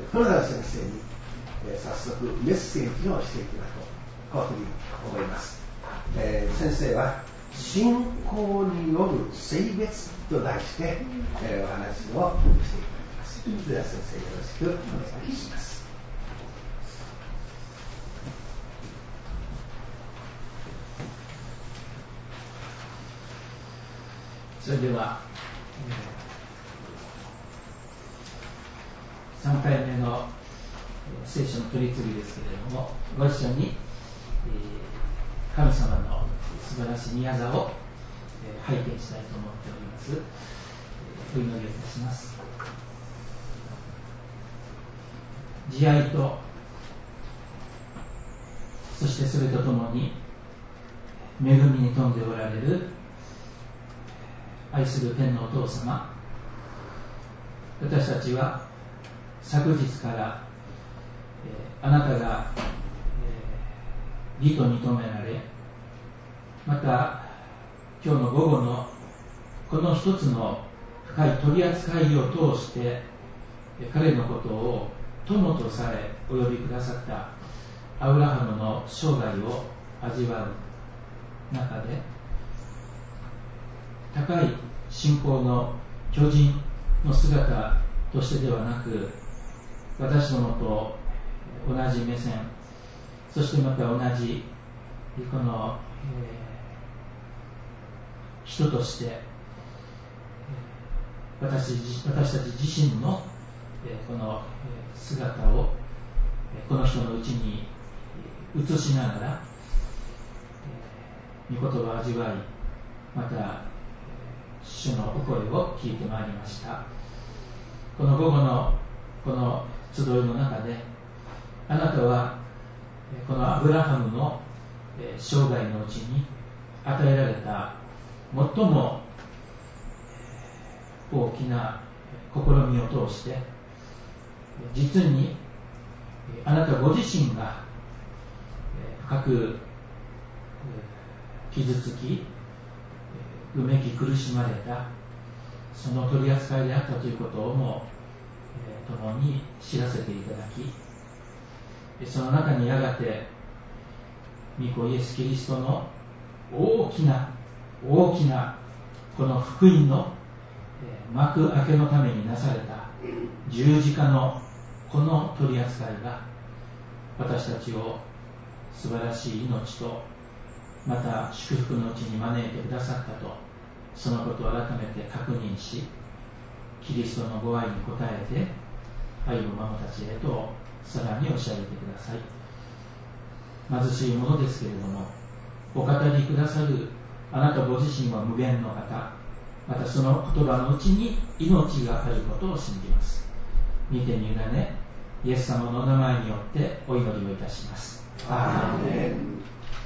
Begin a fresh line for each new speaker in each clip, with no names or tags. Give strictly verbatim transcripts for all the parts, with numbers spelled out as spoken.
黒田先生に、えー、早速メッセージをしていただこう、こういうふうに思います。えー、先生は信仰による性別と題して、えー、お話をしていただきます。では先生よろしくお願いします。
それでは、えー、さんかいめの聖書の取り次ぎですけれども、ご一緒に、えー、神様の素晴らしい宮座を、えー、拝見したいと思っております。えー、お祈りをいたします。慈愛と、そしてそれとともに恵みに富んでおられる愛する天のお父様、私たちは昨日から、えー、あなたが、えー、義と認められ、また今日の午後のこの一つの深い取り扱いを通して、彼のことを友とされお呼びくださったアブラハムの生涯を味わう中で、高い信仰の巨人の姿としてではなく、私どもと同じ目線、そしてまた同じこの、えー、人として私、私たち自身の、えー、この姿をこの人のうちに映しながら、えー、御言葉を味わい、また主のお声を聞いてまいりました。この午後のこの集いの中で、あなたはこのアブラハムの生涯のうちに与えられた最も大きな試みを通して、実にあなたご自身が深く傷つき、うめき苦しまれたその取り扱いであったということをも、えー、共に知らせていただき、その中にやがて御子イエス・キリストの大きな大きなこの福音の、えー、幕開けのためになされた十字架のこの取り扱いが私たちを素晴らしい命とまた祝福のうちに招いてくださったと、そのことを改めて確認し、キリストのご愛に応えて愛の者たちへとさらに教えてください。貧しいものですけれども、お語りくださるあなたご自身は無限の方、またその言葉のうちに命があることを信じます。御手に委ね、イエス様のお名前によってお祈りをいたします。アーメン。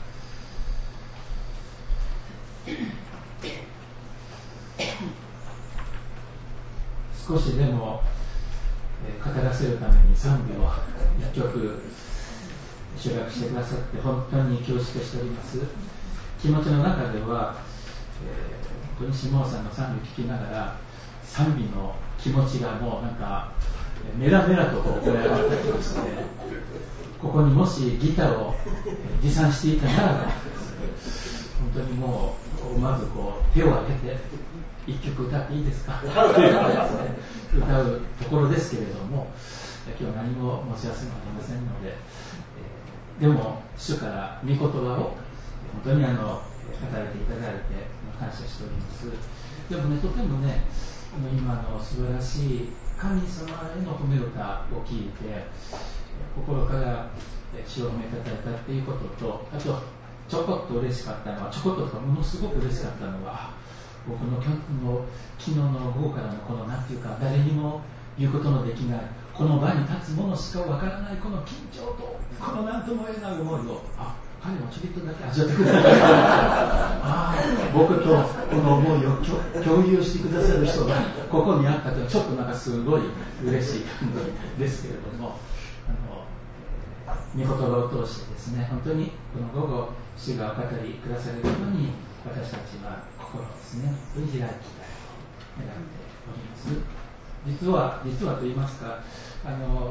少しでも語らせるために賛美を一曲集約してくださって本当に恐縮しております。気持ちの中では、えー、本当に下尾さんの賛美を聞きながら賛美の気持ちがもうなんかメラメラとこう上がってきまして、ここにもしギターを持参していたならば本当にもうまずこう手を挙げて一曲歌っていいですか歌うところですけれども、今日何も申し合わせもありませんので、えー、でも主から御言葉を本当にあの語っていただいて感謝しております。でもね、とてもね、今の素晴らしい神様への褒め歌を聞いて心から主を褒めたたえたっていうことと、あとちょこっと嬉しかったのは、ちょこっととかものすごく嬉しかったのは、僕の昨日の午後からのこのなんていうか、誰にも言うことのできないこの場に立つ者しかわからないこの緊張とこの何とも言えない思いを、あ、彼もちょびっとだけ味わってくれたあ僕とこの思いを共有してくださる人がここにあったというのはちょっとなんかすごい嬉しい感じですけれども、あの御言葉を通してですね、本当にこの午後主がお語りくださるように私たちは心をですね、本当に開きたいと願っております。実は実はと言いますか、あの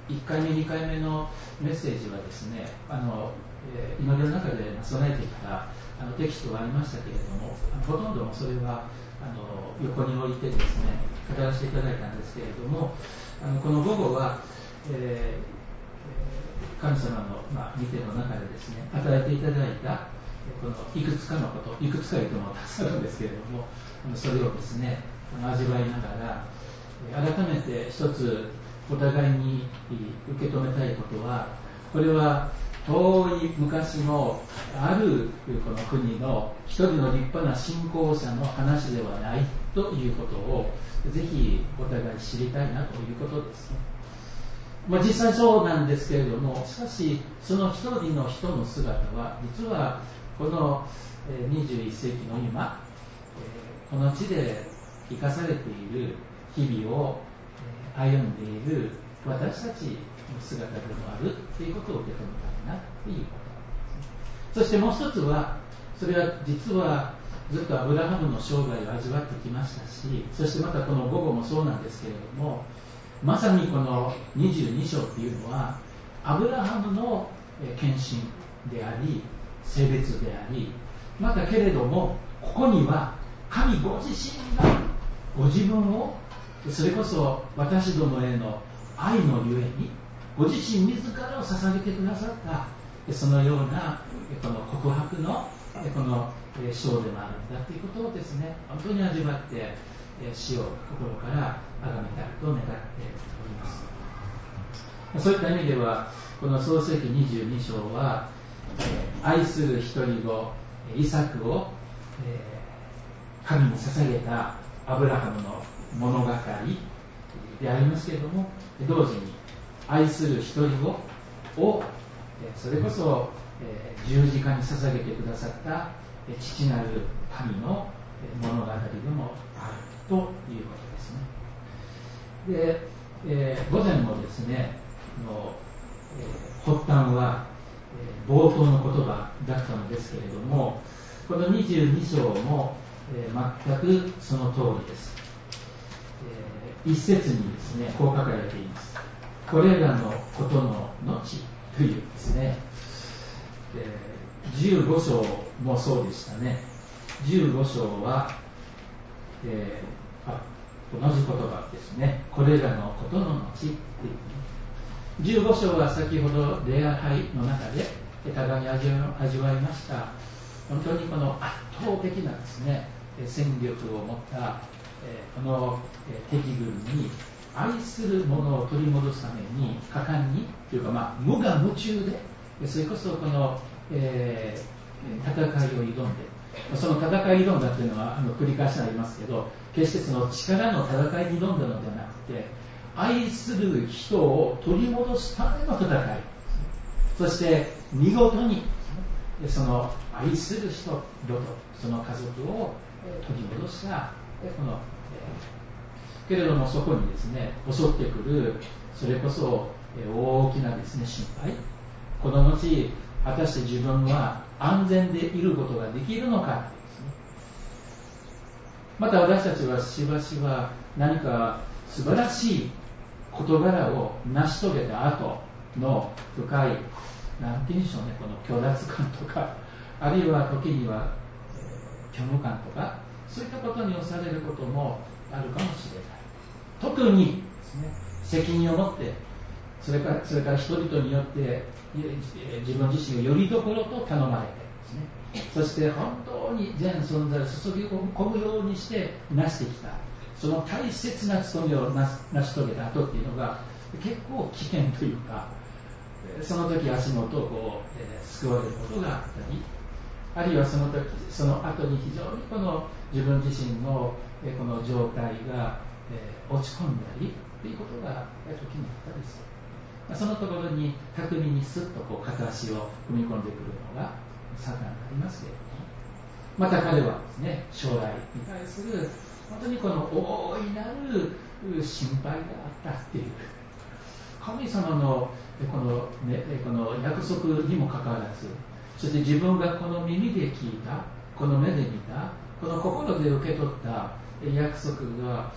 いっかいめにかいめのメッセージはですね、あの、えー、祈りの中で備えてきたあのテキストがありましたけれども、ほとんどもそれはあの横に置いてですね語らせていただいたんですけれども、あのこの午後は、えー、神様の、まあ、御手の中でですね与えていただいたこのいくつかのこと、いくつか言ってもたくさんあるんですけれども、それをですね味わいながら改めて一つお互いに受け止めたいことは、これは遠い昔のあるこの国の一人の立派な信仰者の話ではないということをぜひお互い知りたいなということですね。まあ、実際そうなんですけれども、しかしその一人の人の姿は実はこのにじゅういっせいきの今この地で生かされている日々を歩んでいる私たちの姿でもあるということを受け止めたいなということです。そしてもう一つは、それは実はずっとアブラハムの生涯を味わってきましたし、そしてまたこの午後もそうなんですけれども、まさにこのにじゅうに章というのはアブラハムの献身であり性別であり、またけれどもここには神ご自身がご自分をそれこそ私どもへの愛のゆえにご自身自らを捧げてくださったそのようなこの告白のこの章でもあるんだということをですね本当に味わって死を心から崇めたいと願っております。そういった意味ではこの創世記にじゅうに章は愛する一人子イサクを神に捧げたアブラハムの物語でありますけれども、同時に愛する一人子をそれこそ十字架に捧げてくださった父なる神の物語でもあるということですね。で、えー、午前もですねの、えー、発端は、えー、冒頭の言葉だったのですけれども、このにじゅうに章も、えー、全くその通りです。えー、一節にですねこう書かれています。これらのことの後というですね、えー、じゅうご章もそうでしたね。じゅうご章は、えー、あ同じ言葉ですね。これらのことの後っていう、ね、じゅうご章は先ほど礼拝の中で互いに味わいました本当にこの圧倒的なですね戦力を持った、えー、この敵軍に愛する者を取り戻すために果敢にというか、まあ、無我夢中でそれこそこの、えー、戦いを挑んで、その戦い挑んだというのはあの繰り返しになりますけど、決してその力の戦いに挑んだのではなくて、愛する人を取り戻すための戦い、そして見事にその愛する人とその家族を取り戻したこの、けれどもそこにですね襲ってくるそれこそ大きなですね心配、この後果たして自分は安全でいることができるのかですね。また私たちはしばしば何か素晴らしい事柄を成し遂げた後の深いなんて言うんでしょうね、この虚脱感とか、あるいは時には、えー、虚無感とか、そういったことに押されることもあるかもしれない。特にですね、責任を持ってそれから、それから人々によって自分自身をよりどころと頼まれてですね、そして本当に全存在を注ぎ込むようにして成してきた、その大切な務めを成し遂げた後っていうのが結構危険というか、その時足元をこう、えー、救われることがあったり、あるいはその時その後に非常にこの自分自身の、えー、この状態が、えー、落ち込んだりということが時にあったりする。そのところに巧みにスッとこう片足を踏み込んでくるのがサタンでありますけれども、また彼はですね将来に対する本当にこの大いなる心配があったっていう、神様のこの、ね、この約束にもかかわらず、そして自分がこの耳で聞いた、この目で見た、この心で受け取った約束が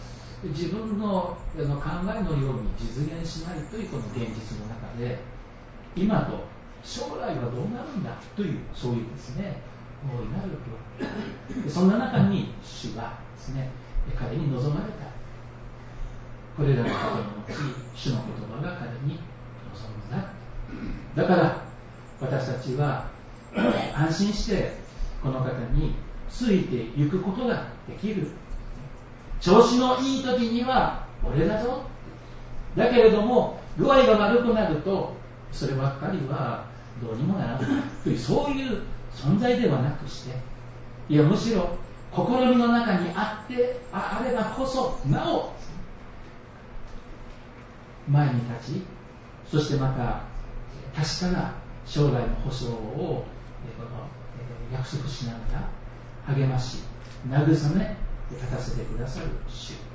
自分の考えのように実現しないというこの現実の中で、今と将来はどうなるんだという、そういうですね、大いなる不安。そんな中に主はですね、彼に望まれた。これらのことの後、主の言葉が彼に望むんだ。だから私たちは安心してこの方についていくことができる。調子のいい時には俺だぞ。だけれども具合が悪くなるとそればっかりはどうにもならないという、そういう存在ではなくして、いやむしろ試みの中にあってあればこそなお前に立ち、そしてまた確かな将来の保証を約束しながら励まし慰め立たせてくださる主。